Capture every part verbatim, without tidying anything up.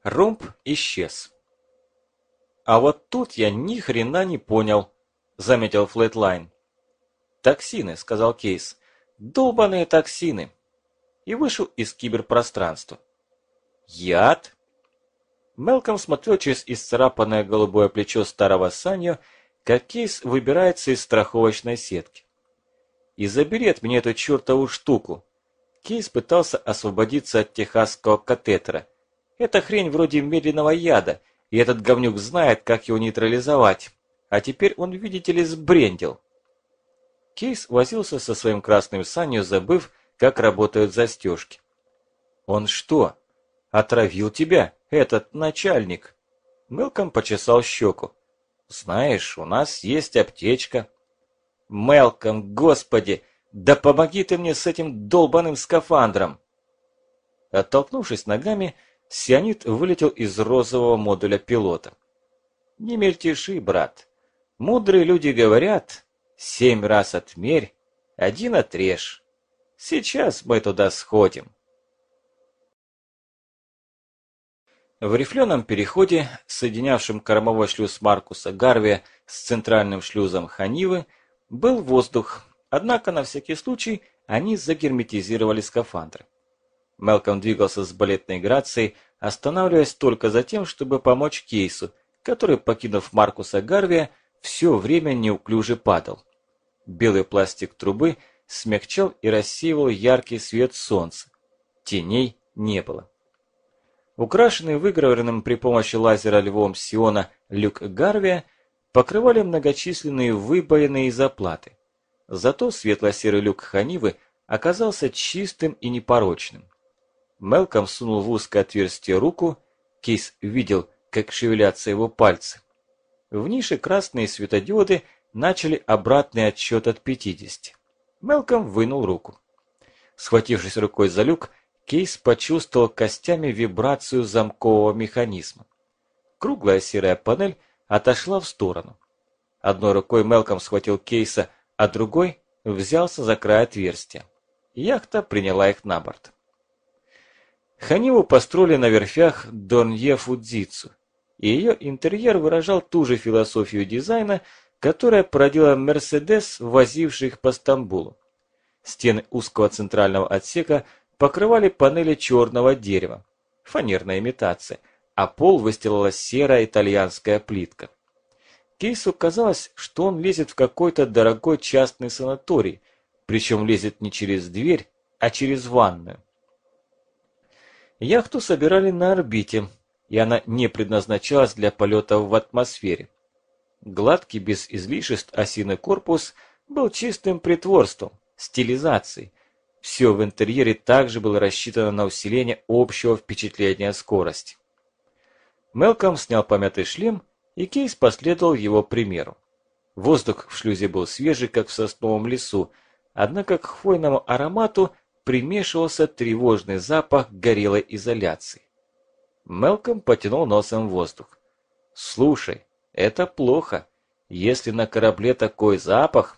Ромб исчез. «А вот тут я ни хрена не понял», – заметил Флетлайн. «Токсины», – сказал Кейс. «Долбаные токсины». И вышел из киберпространства. «Яд?» Мэлком смотрел через исцарапанное голубое плечо старого Саньо, как Кейс выбирается из страховочной сетки. «И забери от меня эту чертову штуку». Кейс пытался освободиться от техасского катетера. Это хрень вроде медленного яда, и этот говнюк знает, как его нейтрализовать. А теперь он, видите ли, сбрендил. Кейс возился со своим красным Санью, забыв, как работают застежки. «Он что, отравил тебя, этот начальник?» Мэлком почесал щеку. «Знаешь, у нас есть аптечка». «Мэлком, господи, да помоги ты мне с этим долбаным скафандром!» Оттолкнувшись ногами, Сионид вылетел из розового модуля пилота. «Не мельтеши, брат. Мудрые люди говорят, семь раз отмерь, один отрежь. Сейчас мы туда сходим». В рифленом переходе, соединявшем кормовой шлюз Маркуса Гарвия с центральным шлюзом Ханивы, был воздух, однако на всякий случай они загерметизировали скафандры. Мэлком двигался с балетной грацией, останавливаясь только за тем, чтобы помочь Кейсу, который, покинув Маркуса Гарвия, все время неуклюже падал. Белый пластик трубы смягчал и рассеивал яркий свет солнца. Теней не было. Украшенный выгравированным при помощи лазера львом Сиона люк Гарвия покрывали многочисленные выбоины и заплаты. Зато светло-серый люк Ханивы оказался чистым и непорочным. Мэлком сунул в узкое отверстие руку, Кейс видел, как шевелятся его пальцы. В нише красные светодиоды начали обратный отсчет от пятидесяти. Мэлком вынул руку. Схватившись рукой за люк, Кейс почувствовал костями вибрацию замкового механизма. Круглая серая панель отошла в сторону. Одной рукой Мэлком схватил Кейса, а другой взялся за край отверстия. Яхта приняла их на борт. Ханиву построили на верфях Донье Фудзицу, и ее интерьер выражал ту же философию дизайна, которая породила Мерседес, возивший их по Стамбулу. Стены узкого центрального отсека покрывали панели черного дерева, фанерная имитация, а пол выстилала серая итальянская плитка. Кейсу казалось, что он лезет в какой-то дорогой частный санаторий, причем лезет не через дверь, а через ванную. Яхту собирали на орбите, и она не предназначалась для полетов в атмосфере. Гладкий, без излишеств осиный корпус был чистым притворством, стилизацией. Все в интерьере также было рассчитано на усиление общего впечатления скорости. Мэлком снял помятый шлем, и Кейс последовал его примеру. Воздух в шлюзе был свежий, как в сосновом лесу, однако к хвойному аромату примешивался тревожный запах горелой изоляции. Мэлком потянул носом воздух. «Слушай, это плохо. Если на корабле такой запах...»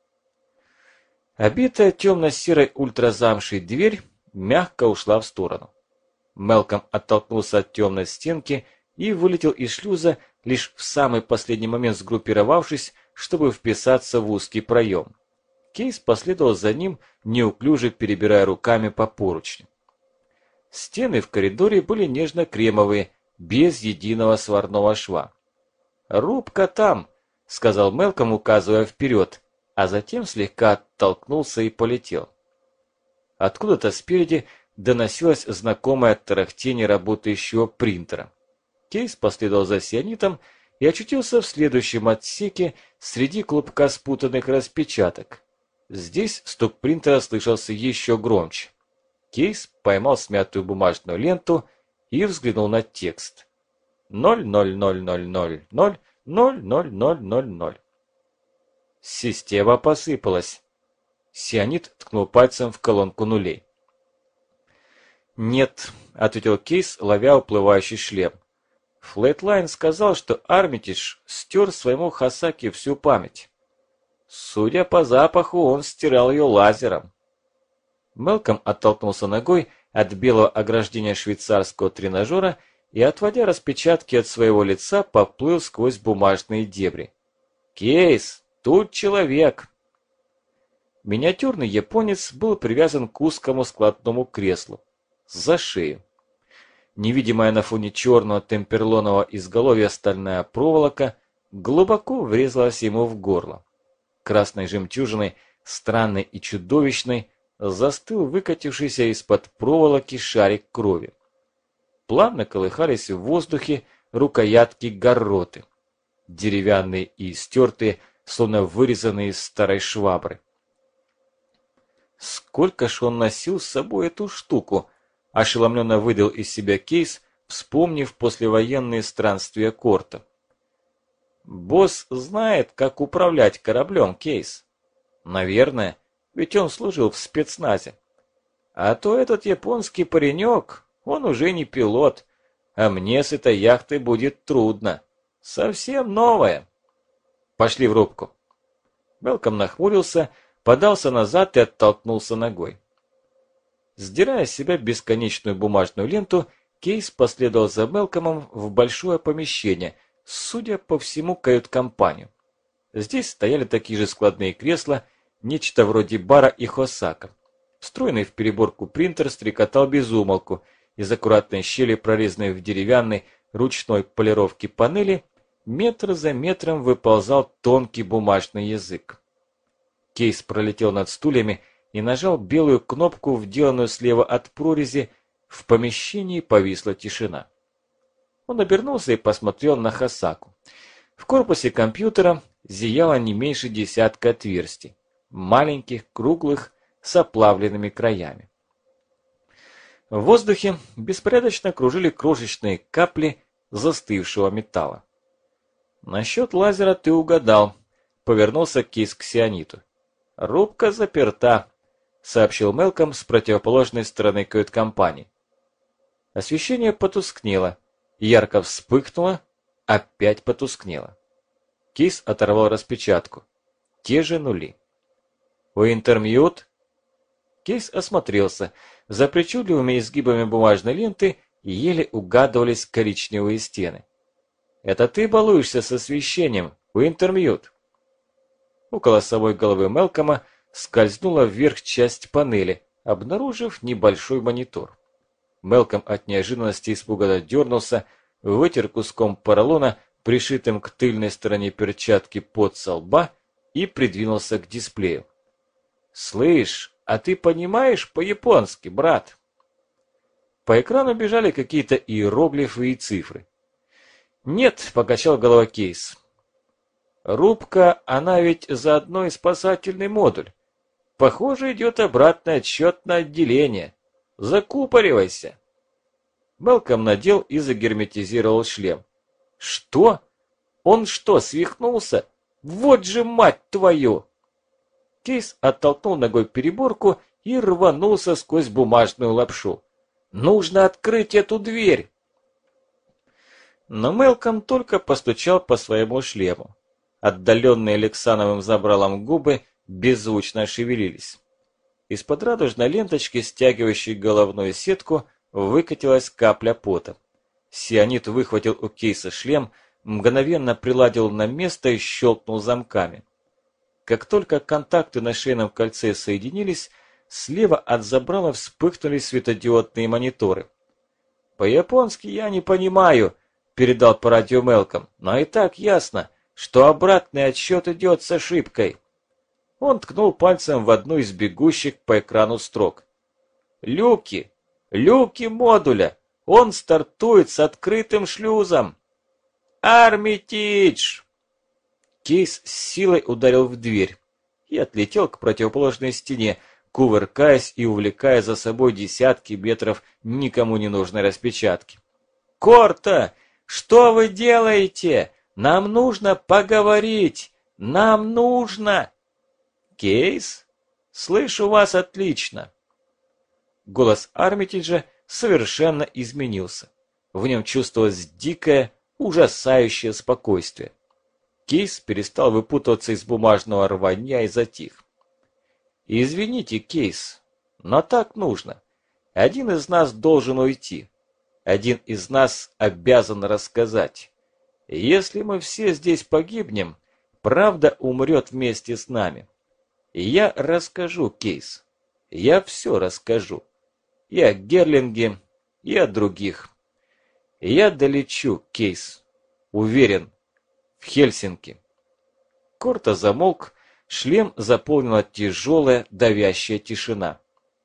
Обитая темно-серой ультразамшей дверь мягко ушла в сторону. Мэлком оттолкнулся от темной стенки и вылетел из шлюза, лишь в самый последний момент сгруппировавшись, чтобы вписаться в узкий проем. Кейс последовал за ним, неуклюже перебирая руками по поручню. Стены в коридоре были нежно-кремовые, без единого сварного шва. «Рубка там», — сказал Мэлком, указывая вперед, а затем слегка оттолкнулся и полетел. Откуда-то спереди доносилось знакомое тарахтение работающего принтера. Кейс последовал за сионитом и очутился в следующем отсеке среди клубка спутанных распечаток. Здесь стук принтера слышался еще громче. Кейс поймал смятую бумажную ленту и взглянул на текст. ноль ноль ноль ноль ноль ноль ноль ноль ноль ноль ноль. Система посыпалась. Сионит ткнул пальцем в колонку нулей. «Нет», — ответил Кейс, ловя уплывающий шлем. «Флетлайн сказал, что Армитидж стер своему Хасаки всю память. Судя по запаху, он стирал ее лазером». Мэлком оттолкнулся ногой от белого ограждения швейцарского тренажера и, отводя распечатки от своего лица, поплыл сквозь бумажные дебри. «Кейс, тут человек!» Миниатюрный японец был привязан к узкому складному креслу, за шею. Невидимая на фоне черного темперлонового изголовья стальная проволока глубоко врезалась ему в горло. Красной жемчужиной, странной и чудовищной, застыл выкатившийся из-под проволоки шарик крови. Плавно колыхались в воздухе рукоятки гарроты, деревянные и стертые, словно вырезанные из старой швабры. Сколько ж он носил с собой эту штуку? Ошеломленно выдал из себя Кейс, вспомнив послевоенные странствия Корта. Босс знает, как управлять кораблем, Кейс. Наверное, ведь он служил в спецназе. А то этот японский паренек, он уже не пилот, а мне с этой яхтой будет трудно. Совсем новая. Пошли в рубку. Мелком нахмурился, подался назад и оттолкнулся ногой. Сдирая с себя бесконечную бумажную ленту, Кейс последовал за Мелкомом в большое помещение, судя по всему, кают-компанию. Здесь стояли такие же складные кресла, нечто вроде бара и хосака. Встроенный в переборку принтер стрекотал без умолку, из аккуратной щели, прорезанной в деревянной ручной полировке панели, метр за метром выползал тонкий бумажный язык. Кейс пролетел над стульями и нажал белую кнопку, вделанную слева от прорези. В помещении повисла тишина. Он обернулся и посмотрел на Хосаку. В корпусе компьютера зияло не меньше десятка отверстий, маленьких, круглых, с оплавленными краями. В воздухе беспорядочно кружили крошечные капли застывшего металла. «Насчет лазера ты угадал», — повернулся Кейс к Сиониту. «Рубка заперта», — сообщил Мелком с противоположной стороны кают-компании. Освещение потускнело, ярко вспыхнуло, опять потускнело. Кейс оторвал распечатку. Те же нули. «Уинтермьют?» Кейс осмотрелся. За причудливыми изгибами бумажной ленты еле угадывались коричневые стены. «Это ты балуешься с освещением, Уинтермьют?» Около самой головы Мелкома скользнула вверх часть панели, обнаружив небольшой монитор. Мелком от неожиданности испуганно дернулся, вытер куском поролона, пришитым к тыльной стороне перчатки под со лба, и придвинулся к дисплею. «Слышь, а ты понимаешь по-японски, брат?» По экрану бежали какие-то иероглифы и цифры. «Нет», — покачал головой Кейс. «Рубка, она ведь заодно и спасательный модуль. Похоже, идет обратный отсчет на отделение. Закупоривайся». Мелком надел и загерметизировал шлем. «Что? Он что, свихнулся? Вот же мать твою!» Кейс оттолкнул ногой переборку и рванулся сквозь бумажную лапшу. «Нужно открыть эту дверь!» Но Мелком только постучал по своему шлему. Отдаленные Алексановым забралом губы беззвучно шевелились. Из-под радужной ленточки, стягивающей головную сетку, выкатилась капля пота. Сионит выхватил у Кейса шлем, мгновенно приладил на место и щелкнул замками. Как только контакты на шейном кольце соединились, слева от забрала вспыхнули светодиодные мониторы. «По-японски я не понимаю», — передал по радио Мелком, «но и так ясно, что обратный отсчет идет с ошибкой». Он ткнул пальцем в одну из бегущих по экрану строк. «Люки! Люки модуля! Он стартует с открытым шлюзом!» «Армитидж!» Кейс с силой ударил в дверь и отлетел к противоположной стене, кувыркаясь и увлекая за собой десятки метров никому не нужной распечатки. «Корта! Что вы делаете? Нам нужно поговорить! Нам нужно!» «Кейс? Слышу вас отлично!» Голос Армитиджа совершенно изменился. В нем чувствовалось дикое, ужасающее спокойствие. Кейс перестал выпутываться из бумажного рванья и затих. «Извините, Кейс, но так нужно. Один из нас должен уйти. один из нас обязан рассказать. Если мы все здесь погибнем, правда умрет вместе с нами. И я расскажу, Кейс. Я все расскажу. И о Герлинге, и о других. И я долечу, Кейс. Уверен. В Хельсинки. Корто замолк, шлем заполнила тяжелая, давящая тишина.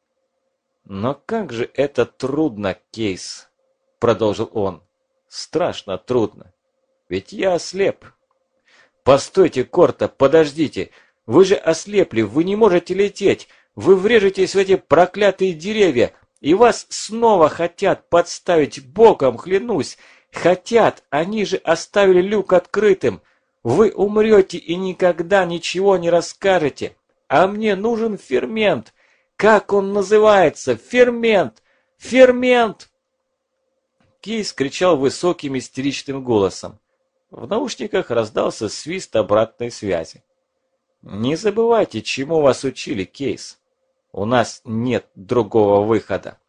«Но как же это трудно, Кейс!» – продолжил он. «Страшно трудно. Ведь я ослеп». «Постойте, Корто, подождите! Вы же ослепли, вы не можете лететь! Вы врежетесь в эти проклятые деревья, и вас снова хотят подставить, богом клянусь! Хотят, они же оставили люк открытым! Вы умрете и никогда ничего не расскажете! А мне нужен фермент! Как он называется? Фермент! Фермент!» Кейс кричал высоким истеричным голосом. В наушниках раздался свист обратной связи. «Не забывайте, чему вас учили, Кейс. У нас нет другого выхода».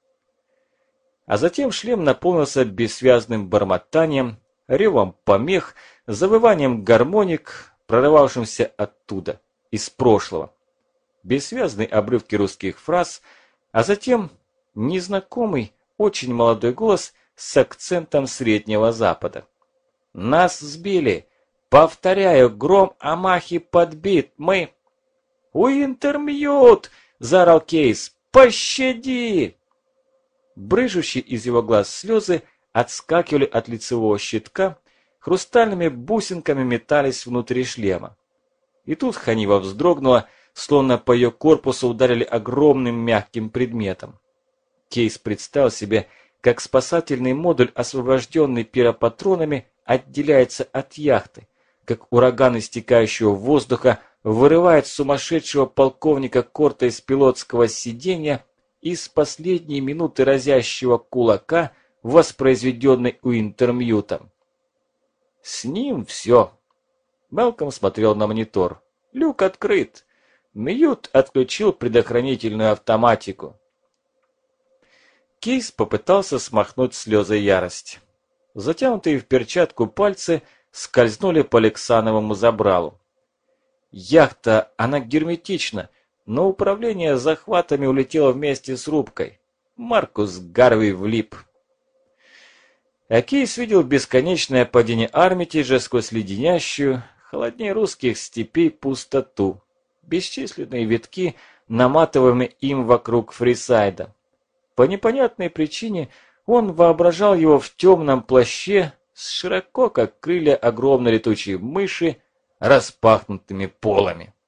А затем шлем наполнился бессвязным бормотанием, ревом помех, завыванием гармоник, прорывавшимся оттуда, из прошлого. Бессвязные обрывки русских фраз, а затем незнакомый, очень молодой голос с акцентом Среднего Запада. «Нас сбили! Повторяю, гром Амахи подбит! Мы...» «Уинтермьют!» – заорал Кейс. «Пощади!» Брыжущие из его глаз слезы отскакивали от лицевого щитка, хрустальными бусинками метались внутри шлема. И тут Ханива вздрогнула, словно по ее корпусу ударили огромным мягким предметом. Кейс представил себе, как спасательный модуль, освобожденный пиропатронами, отделяется от яхты, как ураган истекающего воздуха вырывает сумасшедшего полковника Корто из пилотского сиденья и с последней минуты разящего кулака, воспроизведенный Уинтермьютом. С ним все. Малком смотрел на монитор. Люк открыт. Мьют отключил предохранительную автоматику. Кейс попытался смахнуть слезы ярости. Затянутые в перчатку пальцы скользнули по Алексановому забралу. Яхта, она герметична, но управление захватами улетело вместе с рубкой. Маркус Гарви влип. А Кейс видел бесконечное падение Армитиджа сквозь леденящую, холоднее русских степей, пустоту. Бесчисленные витки, наматываемые им вокруг Фрисайда. По непонятной причине он воображал его в темном плаще с широко, как крылья огромной летучей мыши, распахнутыми полами.